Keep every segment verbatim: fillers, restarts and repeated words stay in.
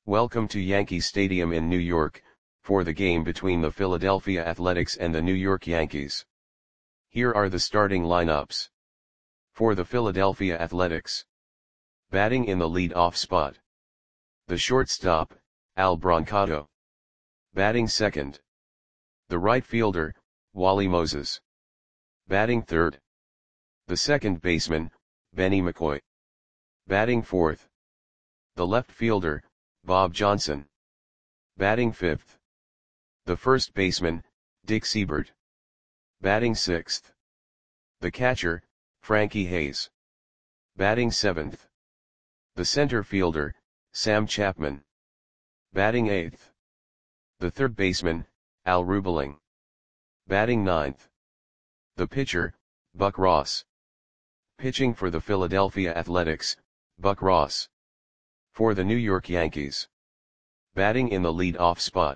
Welcome to Yankee Stadium in New York, for the game between the Philadelphia Athletics and the New York Yankees. Here are the starting lineups. For the Philadelphia Athletics. Batting in the lead-off spot. The shortstop, Al Brancato. Batting second. The right fielder, Wally Moses. Batting third. The second baseman, Benny McCoy. Batting fourth. The left fielder, Bob Johnson. Batting fifth. The first baseman, Dick Seibert. Batting sixth. The catcher, Frankie Hayes. Batting seventh. The center fielder, Sam Chapman. Batting eighth. The third baseman, Al Rubeling. Batting ninth. The pitcher, Buck Ross. Pitching for the Philadelphia Athletics, Buck Ross. For the New York Yankees. Batting in the lead-off spot.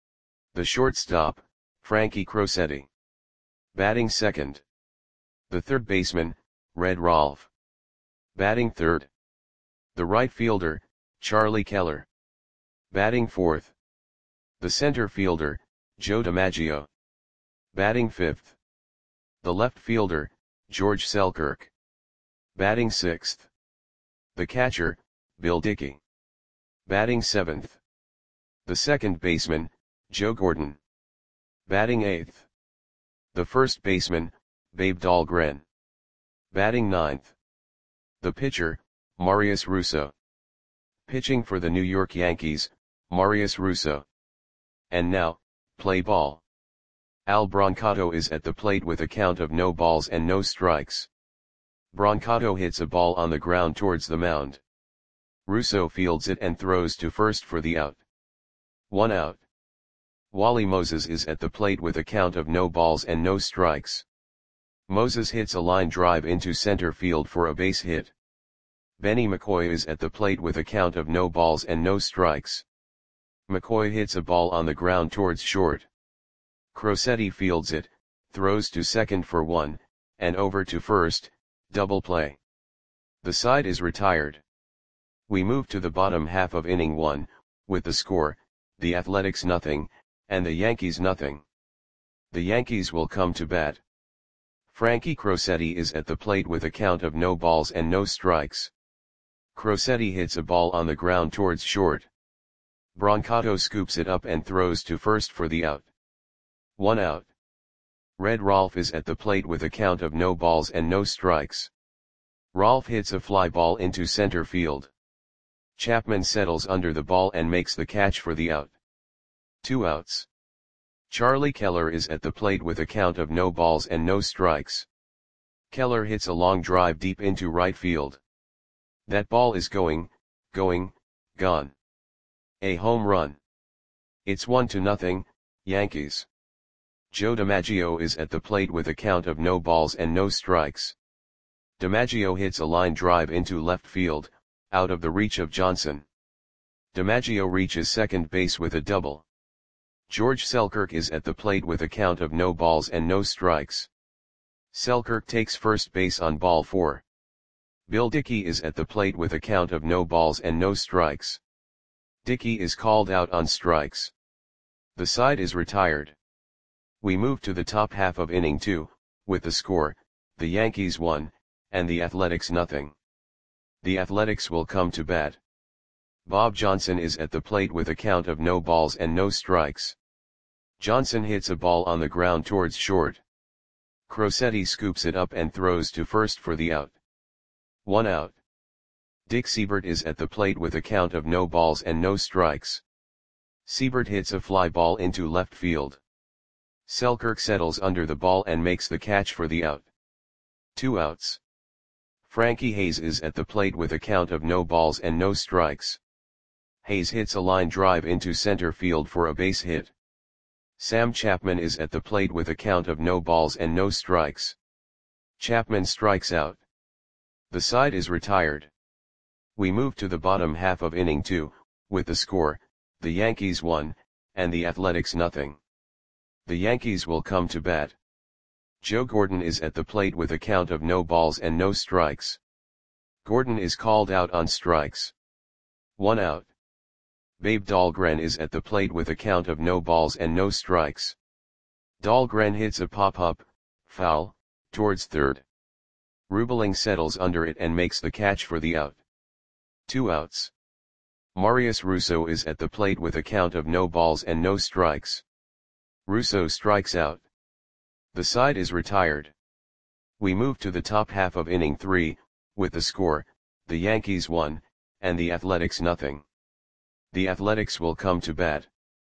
The shortstop, Frankie Crosetti. Batting second. The third baseman, Red Rolfe. Batting third. The right fielder, Charlie Keller. Batting fourth. The center fielder, Joe DiMaggio. Batting fifth. The left fielder, George Selkirk. Batting sixth. The catcher, Bill Dickey. Batting seventh. The second baseman, Joe Gordon. Batting eighth. The first baseman, Babe Dahlgren. Batting ninth. The pitcher, Marius Russo. Pitching for the New York Yankees, Marius Russo. And now, play ball. Al Brancato is at the plate with a count of no balls and no strikes. Brancato hits a ball on the ground towards the mound. Russo fields it and throws to first for the out. One out. Wally Moses is at the plate with a count of no balls and no strikes. Moses hits a line drive into center field for a base hit. Benny McCoy is at the plate with a count of no balls and no strikes. McCoy hits a ball on the ground towards short. Crosetti fields it, throws to second for one, and over to first, double play. The side is retired. We move to the bottom half of inning one, with the score, the Athletics nothing, and the Yankees nothing. The Yankees will come to bat. Frankie Crosetti is at the plate with a count of no balls and no strikes. Crosetti hits a ball on the ground towards short. Brancato scoops it up and throws to first for the out. One out. Red Rolfe is at the plate with a count of no balls and no strikes. Rolfe hits a fly ball into center field. Chapman settles under the ball and makes the catch for the out. Two outs. Charlie Keller is at the plate with a count of no balls and no strikes. Keller hits a long drive deep into right field. That ball is going, going, gone. A home run. It's one to nothing, Yankees. Joe DiMaggio is at the plate with a count of no balls and no strikes. DiMaggio hits a line drive into left field, out of the reach of Johnson. DiMaggio reaches second base with a double. George Selkirk is at the plate with a count of no balls and no strikes. Selkirk takes first base on ball four. Bill Dickey is at the plate with a count of no balls and no strikes. Dickey is called out on strikes. The side is retired. We move to the top half of inning two, with the score, the Yankees one, and the Athletics nothing. The Athletics will come to bat. Bob Johnson is at the plate with a count of no balls and no strikes. Johnson hits a ball on the ground towards short. Crosetti scoops it up and throws to first for the out. One out. Dick Seibert is at the plate with a count of no balls and no strikes. Seibert hits a fly ball into left field. Selkirk settles under the ball and makes the catch for the out. Two outs. Frankie Hayes is at the plate with a count of no balls and no strikes. Hayes hits a line drive into center field for a base hit. Sam Chapman is at the plate with a count of no balls and no strikes. Chapman strikes out. The side is retired. We move to the bottom half of inning two, with the score, the Yankees one, and the Athletics nothing. The Yankees will come to bat. Joe Gordon is at the plate with a count of no balls and no strikes. Gordon is called out on strikes. One out. Babe Dahlgren is at the plate with a count of no balls and no strikes. Dahlgren hits a pop-up, foul, towards third. Rubeling settles under it and makes the catch for the out. Two outs. Marius Russo is at the plate with a count of no balls and no strikes. Russo strikes out. The side is retired. We move to the top half of inning three, with the score, the Yankees one, and the Athletics nothing. The Athletics will come to bat.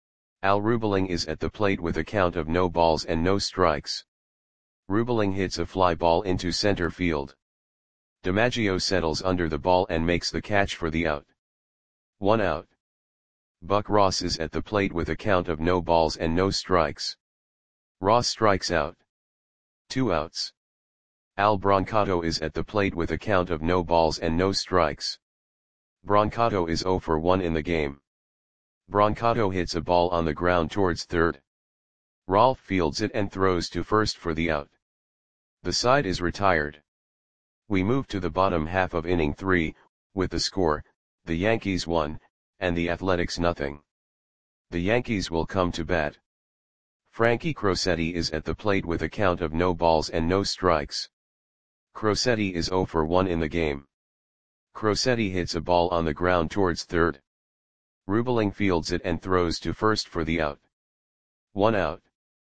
Al Rubeling is at the plate with a count of no balls and no strikes. Rubeling hits a fly ball into center field. DiMaggio settles under the ball and makes the catch for the out. One out. Buck Ross is at the plate with a count of no balls and no strikes. Ross strikes out. Two outs. Al Brancato is at the plate with a count of no balls and no strikes. Brancato is oh for one in the game. Brancato hits a ball on the ground towards third. Rolf fields it and throws to first for the out. The side is retired. We move to the bottom half of inning three, with the score, the Yankees one, and the Athletics nothing. The Yankees will come to bat. Frankie Crosetti is at the plate with a count of no balls and no strikes. Crosetti is oh for one in the game. Crosetti hits a ball on the ground towards third. Rubeling fields it and throws to first for the out. One out.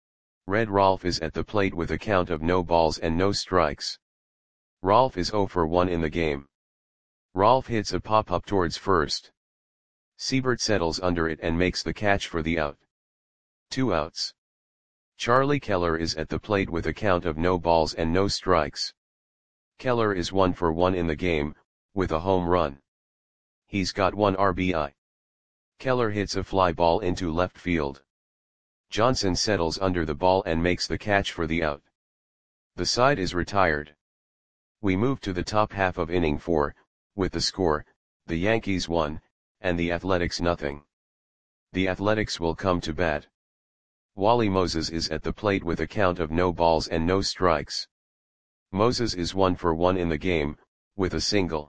Red Rolf is at the plate with a count of no balls and no strikes. Rolf is oh for one in the game. Rolf hits a pop-up towards first. Siebert settles under it and makes the catch for the out. Two outs. Charlie Keller is at the plate with a count of no balls and no strikes. Keller is one for one in the game, with a home run. He's got one R B I. Keller hits a fly ball into left field. Johnson settles under the ball and makes the catch for the out. The side is retired. We move to the top half of inning four, with the score, the Yankees one, and the Athletics nothing. The Athletics will come to bat. Wally Moses is at the plate with a count of no balls and no strikes. Moses is one for one in the game, with a single.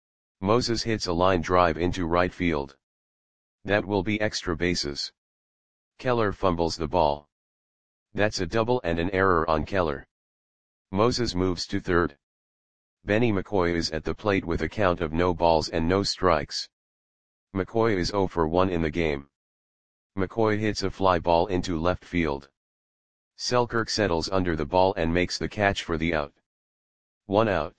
Moses hits a line drive into right field. That will be extra bases. Keller fumbles the ball. That's a double and an error on Keller. Moses moves to third. Benny McCoy is at the plate with a count of no balls and no strikes. McCoy is oh for one in the game. McCoy hits a fly ball into left field. Selkirk settles under the ball and makes the catch for the out. One out.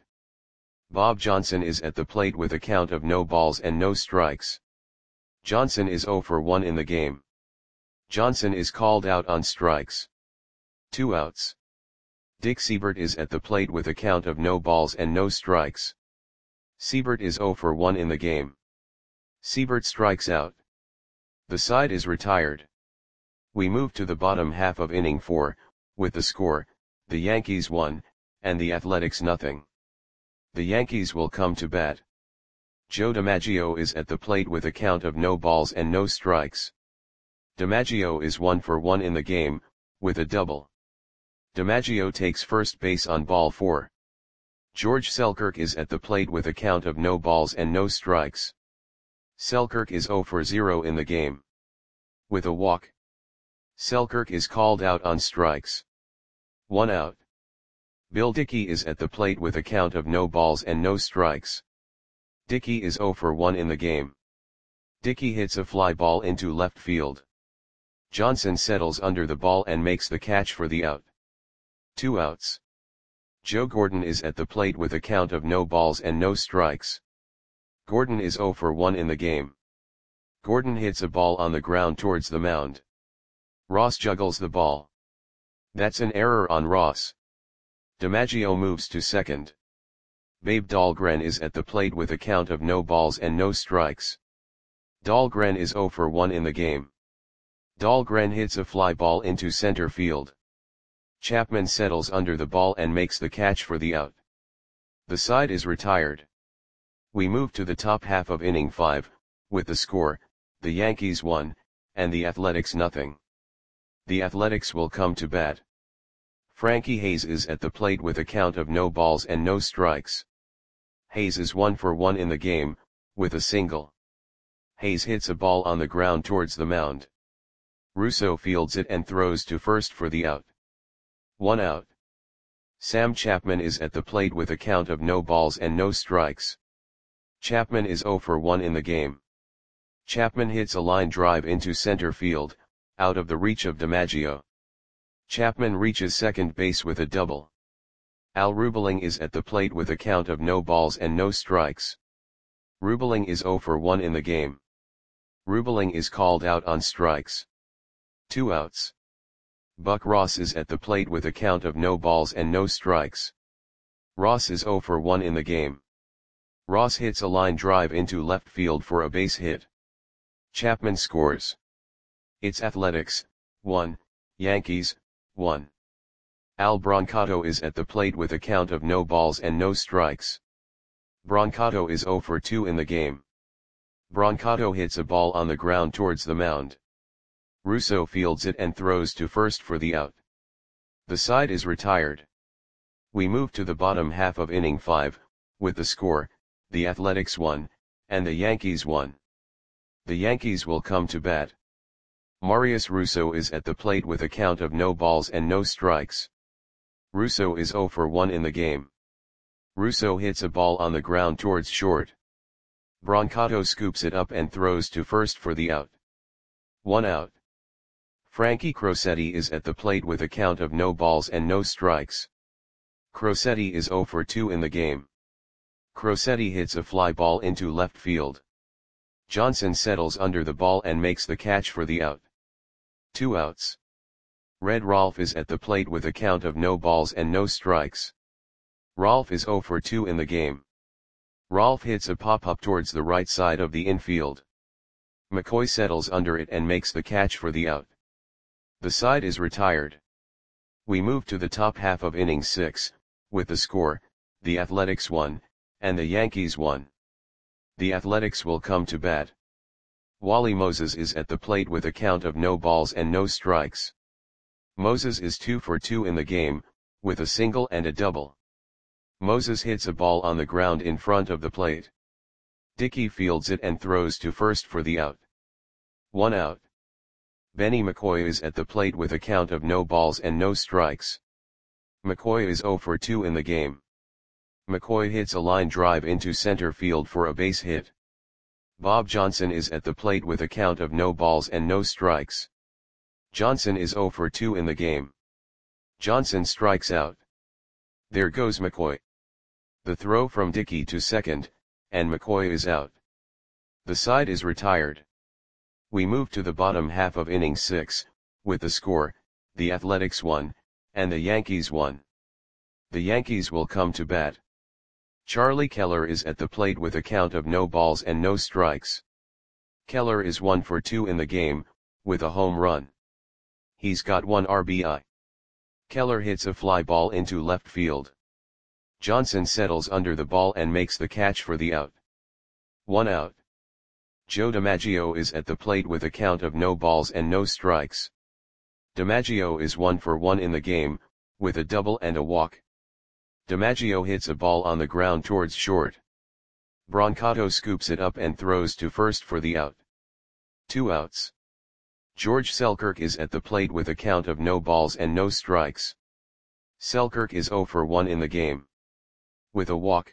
Bob Johnson is at the plate with a count of no balls and no strikes. Johnson is oh for one in the game. Johnson is called out on strikes. Two outs. Dick Siebert is at the plate with a count of no balls and no strikes. Siebert is oh for one in the game. Siebert strikes out. The side is retired. We move to the bottom half of inning four, with the score, the Yankees one, and the Athletics nothing. The Yankees will come to bat. Joe DiMaggio is at the plate with a count of no balls and no strikes. DiMaggio is one for one in the game, with a double. DiMaggio takes first base on ball four. George Selkirk is at the plate with a count of no balls and no strikes. Selkirk is oh for zero in the game. With a walk. Selkirk is called out on strikes. One out. Bill Dickey is at the plate with a count of no balls and no strikes. Dickey is oh for one in the game. Dickey hits a fly ball into left field. Johnson settles under the ball and makes the catch for the out. Two outs. Joe Gordon is at the plate with a count of no balls and no strikes. Gordon is oh for one in the game. Gordon hits a ball on the ground towards the mound. Ross juggles the ball. That's an error on Ross. DiMaggio moves to second. Babe Dahlgren is at the plate with a count of no balls and no strikes. Dahlgren is oh for one in the game. Dahlgren hits a fly ball into center field. Chapman settles under the ball and makes the catch for the out. The side is retired. We move to the top half of inning five, with the score, the Yankees one, and the Athletics nothing. The Athletics will come to bat. Frankie Hayes is at the plate with a count of no balls and no strikes. Hayes is one for one in the game, with a single. Hayes hits a ball on the ground towards the mound. Russo fields it and throws to first for the out. One out. Sam Chapman is at the plate with a count of no balls and no strikes. Chapman is oh for one in the game. Chapman hits a line drive into center field, out of the reach of DiMaggio. Chapman reaches second base with a double. Al Rubeling is at the plate with a count of no balls and no strikes. Rubeling is oh for one in the game. Rubeling is called out on strikes. Two outs. Buck Ross is at the plate with a count of no balls and no strikes. Ross is oh for one in the game. Ross hits a line drive into left field for a base hit. Chapman scores. It's Athletics, one, Yankees, one. Al Brancato is at the plate with a count of no balls and no strikes. Brancato is oh for two in the game. Brancato hits a ball on the ground towards the mound. Russo fields it and throws to first for the out. The side is retired. We move to the bottom half of inning five, with the score, the Athletics one, and the Yankees one. The Yankees will come to bat. Marius Russo is at the plate with a count of no balls and no strikes. Russo is oh for one in the game. Russo hits a ball on the ground towards short. Brancato scoops it up and throws to first for the out. One out. Frankie Crosetti is at the plate with a count of no balls and no strikes. Crosetti is oh for two in the game. Crosetti hits a fly ball into left field. Johnson settles under the ball and makes the catch for the out. Two outs. Red Rolfe is at the plate with a count of no balls and no strikes. Rolfe is oh for two in the game. Rolfe hits a pop-up towards the right side of the infield. McCoy settles under it and makes the catch for the out. The side is retired. We move to the top half of inning six, with the score, the Athletics one, and the Yankees one. The Athletics will come to bat. Wally Moses is at the plate with a count of no balls and no strikes. Moses is two for two in the game, with a single and a double. Moses hits a ball on the ground in front of the plate. Dickey fields it and throws to first for the out. One out. Benny McCoy is at the plate with a count of no balls and no strikes. McCoy is oh for two in the game. McCoy hits a line drive into center field for a base hit. Bob Johnson is at the plate with a count of no balls and no strikes. Johnson is oh for two in the game. Johnson strikes out. There goes McCoy. The throw from Dickey to second, and McCoy is out. The side is retired. We move to the bottom half of inning six, with the score, the Athletics one, and the Yankees one. The Yankees will come to bat. Charlie Keller is at the plate with a count of no balls and no strikes. Keller is one for two in the game, with a home run. He's got one R B I. Keller hits a fly ball into left field. Johnson settles under the ball and makes the catch for the out. One out. Joe DiMaggio is at the plate with a count of no balls and no strikes. DiMaggio is one for one in the game, with a double and a walk. DiMaggio hits a ball on the ground towards short. Brancato scoops it up and throws to first for the out. Two outs. George Selkirk is at the plate with a count of no balls and no strikes. Selkirk is oh for one in the game. With a walk.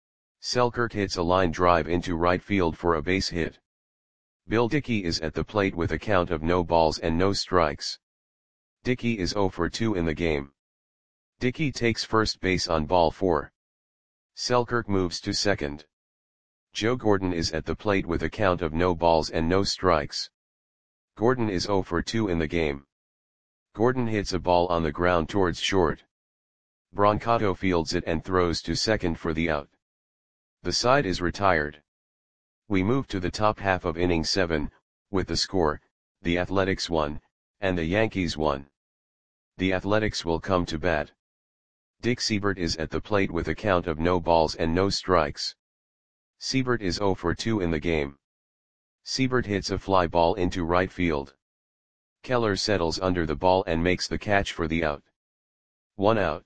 Selkirk hits a line drive into right field for a base hit. Bill Dickey is at the plate with a count of no balls and no strikes. Dickey is oh for two in the game. Dickey takes first base on ball four. Selkirk moves to second. Joe Gordon is at the plate with a count of no balls and no strikes. Gordon is oh for two in the game. Gordon hits a ball on the ground towards short. Brancato fields it and throws to second for the out. The side is retired. We move to the top half of inning seven, with the score, the Athletics one, and the Yankees one. The Athletics will come to bat. Dick Siebert is at the plate with a count of no balls and no strikes. Siebert is oh for two in the game. Siebert hits a fly ball into right field. Keller settles under the ball and makes the catch for the out. One out.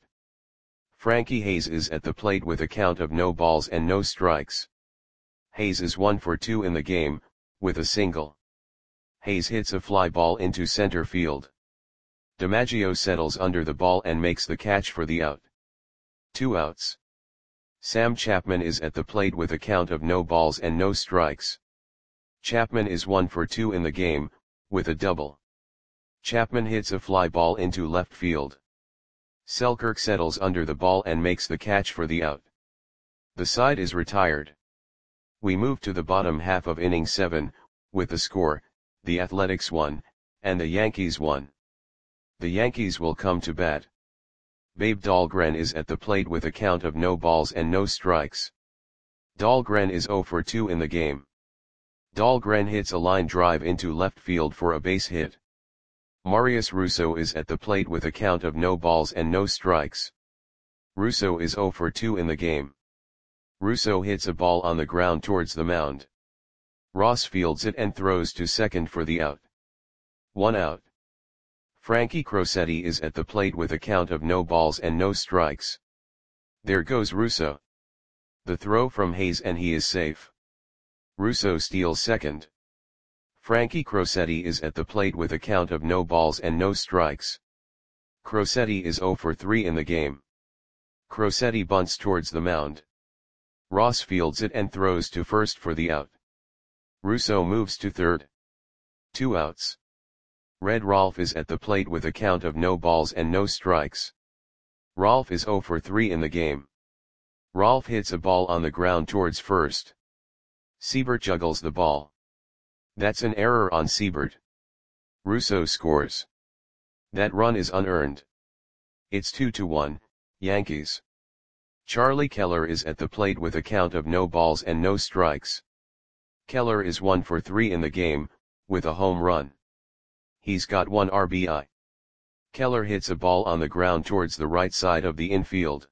Frankie Hayes is at the plate with a count of no balls and no strikes. Hayes is one for two in the game, with a single. Hayes hits a fly ball into center field. DiMaggio settles under the ball and makes the catch for the out. Two outs. Sam Chapman is at the plate with a count of no balls and no strikes. Chapman is one for two in the game, with a double. Chapman hits a fly ball into left field. Selkirk settles under the ball and makes the catch for the out. The side is retired. We move to the bottom half of inning seven, with the score, the Athletics one, and the Yankees one. The Yankees will come to bat. Babe Dahlgren is at the plate with a count of no balls and no strikes. Dahlgren is zero for two in the game. Dahlgren hits a line drive into left field for a base hit. Marius Russo is at the plate with a count of no balls and no strikes. Russo is zero for two in the game. Russo hits a ball on the ground towards the mound. Ross fields it and throws to second for the out. One out. Frankie Crosetti is at the plate with a count of no balls and no strikes. There goes Russo. The throw from Hayes and he is safe. Russo steals second. Frankie Crosetti is at the plate with a count of no balls and no strikes. Crosetti is zero for three in the game. Crosetti bunts towards the mound. Ross fields it and throws to first for the out. Russo moves to third. Two outs. Red Rolfe is at the plate with a count of no balls and no strikes. Rolfe is zero for three in the game. Rolfe hits a ball on the ground towards first. Siebert juggles the ball. That's an error on Siebert. Russo scores. That run is unearned. It's two to one, Yankees. Charlie Keller is at the plate with a count of no balls and no strikes. Keller is one for three in the game, with a home run. He's got one R B I. Keller hits a ball on the ground towards the right side of the infield.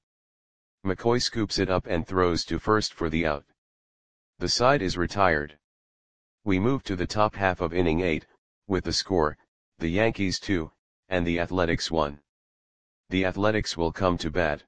McCoy scoops it up and throws to first for the out. The side is retired. We move to the top half of inning eight, with the score, the Yankees two, and the Athletics one. The Athletics will come to bat.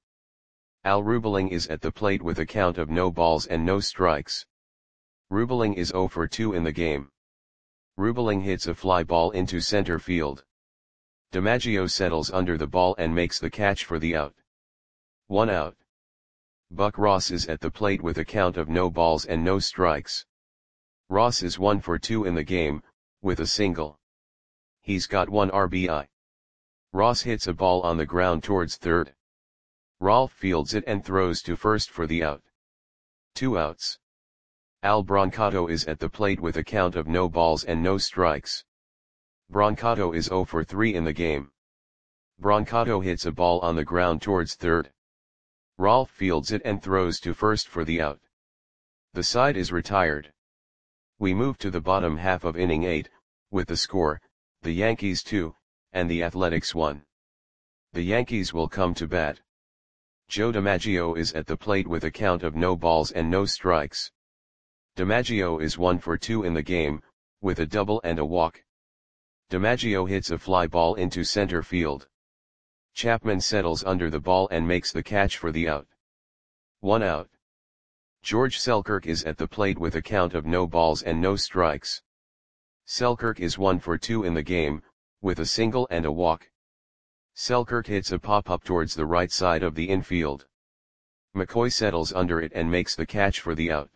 Al Rubeling is at the plate with a count of no balls and no strikes. Rubeling is zero for two in the game. Rubeling hits a fly ball into center field. DiMaggio settles under the ball and makes the catch for the out. One out. Buck Ross is at the plate with a count of no balls and no strikes. Ross is one for two in the game, with a single. He's got one R B I. Ross hits a ball on the ground towards third. Rolfe fields it and throws to first for the out. Two outs. Al Brancato is at the plate with a count of no balls and no strikes. Brancato is zero for three in the game. Brancato hits a ball on the ground towards third. Rolfe fields it and throws to first for the out. The side is retired. We move to the bottom half of inning eight, with the score, the Yankees two, and the Athletics one. The Yankees will come to bat. Joe DiMaggio is at the plate with a count of no balls and no strikes. DiMaggio is one for two in the game, with a double and a walk. DiMaggio hits a fly ball into center field. Chapman settles under the ball and makes the catch for the out. One out. George Selkirk is at the plate with a count of no balls and no strikes. Selkirk is one for two in the game, with a single and a walk. Selkirk hits a pop-up towards the right side of the infield. McCoy settles under it and makes the catch for the out.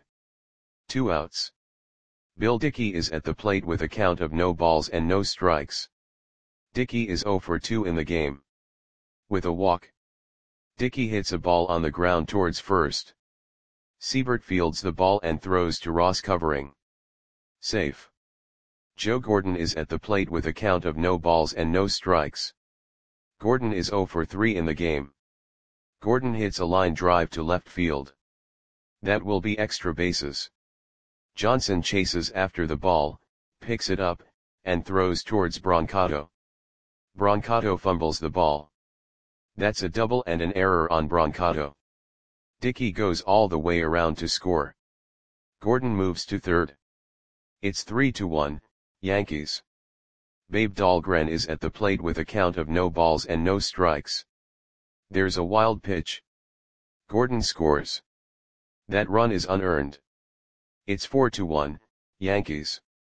Two outs. Bill Dickey is at the plate with a count of no balls and no strikes. Dickey is zero for two in the game. With a walk. Dickey hits a ball on the ground towards first. Siebert fields the ball and throws to Ross covering. Safe. Joe Gordon is at the plate with a count of no balls and no strikes. Gordon is zero for three in the game. Gordon hits a line drive to left field. That will be extra bases. Johnson chases after the ball, picks it up, and throws towards Brancato. Brancato fumbles the ball. That's a double and an error on Brancato. Dickey goes all the way around to score. Gordon moves to third. It's three to one, Yankees. Babe Dahlgren is at the plate with a count of no balls and no strikes. There's a wild pitch. Gordon scores. That run is unearned. It's four to one, Yankees.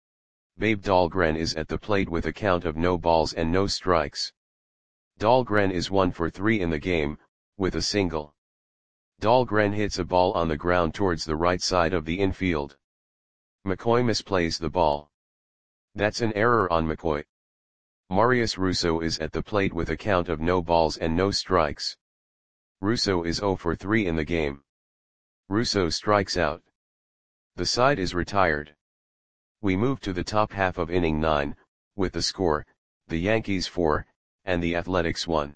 Babe Dahlgren is at the plate with a count of no balls and no strikes. Dahlgren is one for three in the game, with a single. Dahlgren hits a ball on the ground towards the right side of the infield. McCoy misplays the ball. That's an error on McCoy. Marius Russo is at the plate with a count of no balls and no strikes. Russo is zero for three in the game. Russo strikes out. The side is retired. We move to the top half of inning nine, with the score, the Yankees four, and the Athletics one.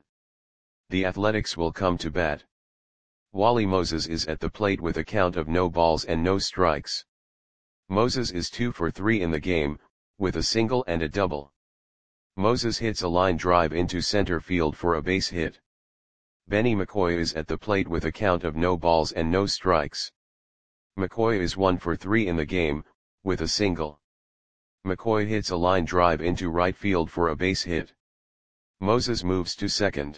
The Athletics will come to bat. Wally Moses is at the plate with a count of no balls and no strikes. Moses is two for three in the game, with a single and a double. Moses hits a line drive into center field for a base hit. Benny McCoy is at the plate with a count of no balls and no strikes. McCoy is one for three in the game, with a single. McCoy hits a line drive into right field for a base hit. Moses moves to second.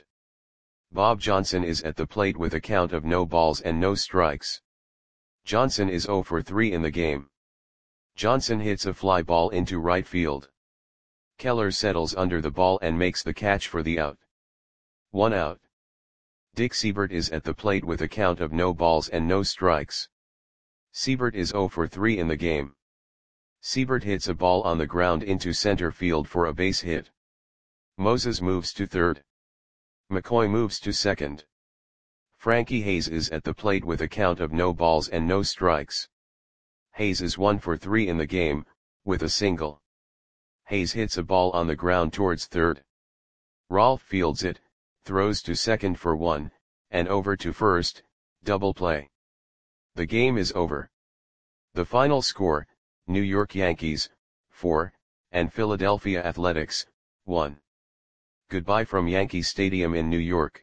Bob Johnson is at the plate with a count of no balls and no strikes. Johnson is zero for three in the game. Johnson hits a fly ball into right field. Keller settles under the ball and makes the catch for the out. One out. Dick Siebert is at the plate with a count of no balls and no strikes. Siebert is zero for three in the game. Siebert hits a ball on the ground into center field for a base hit. Moses moves to third. McCoy moves to second. Frankie Hayes is at the plate with a count of no balls and no strikes. Hayes is one for three in the game, with a single. Hayes hits a ball on the ground towards third. Rolfe fields it, throws to second for one, and over to first, double play. The game is over. The final score, New York Yankees, four, and Philadelphia Athletics, one. Goodbye from Yankee Stadium in New York.